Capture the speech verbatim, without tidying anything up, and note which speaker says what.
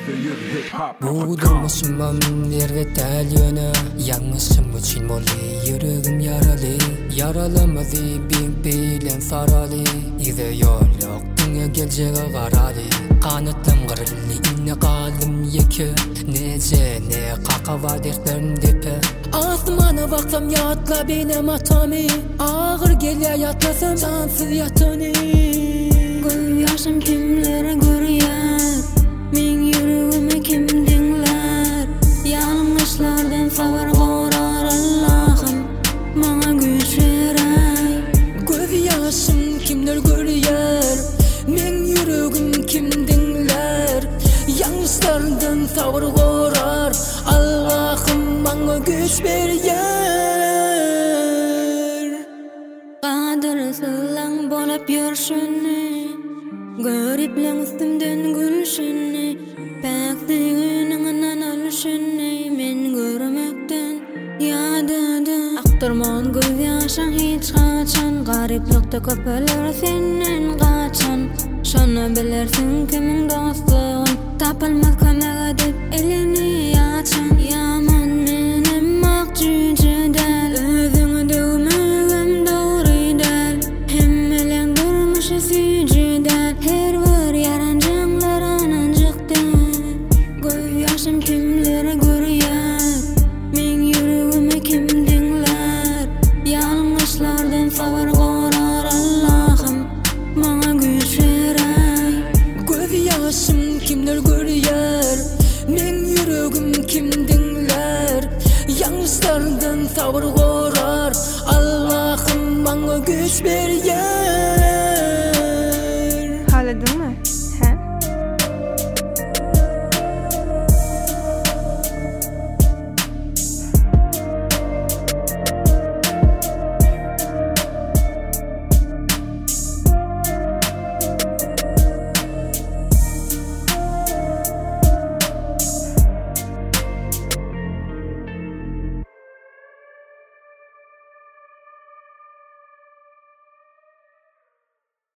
Speaker 1: Bu durmuşum nerede yöne yanlışım için molly yüreğim yaralı yaralamadı bin bilen faralı İde yol yok dünya geleceğe karalı kanıtlam kırıldı inne kalım yeke nece ne kakava dertlerim depe Asmana baksam yatla benim atami ağır geliyor yatlasam sansız yatani Göz yaşım kimlere görüyor men yüreğime kim dinler yanlışlardan savar korar Allah'ım bana güç ver Göz yaşım kimler görüyor men yüreğim kim dinler yanlışlardan savar korar Allah'ım bana güç ver Kadırsızlan bolup yürşünü Gariplen üstümden gülüşünü Pekliğinin ölüşünü men görmekten yadadı Aktırman göz yaşan hiç kaçan Gariplikte köpeler senin kaçan Şonu bilirsin kimin dostluğun Tapılmaz kömek edip elini açan Yaman menim makcüce del Özünü dövmegem doğru del Hemmelen durmuş sücü del Her bir yaran canlar anancıktı Göz yaşım kimlere görüyor men yüreğime kim dinler yanlışlardan savar korar Allah'ım bana güç ver Göz yaşım kimler görüyor men yüreğim kim dinler yanlışlardan savar korar Allah'ım bana güç ver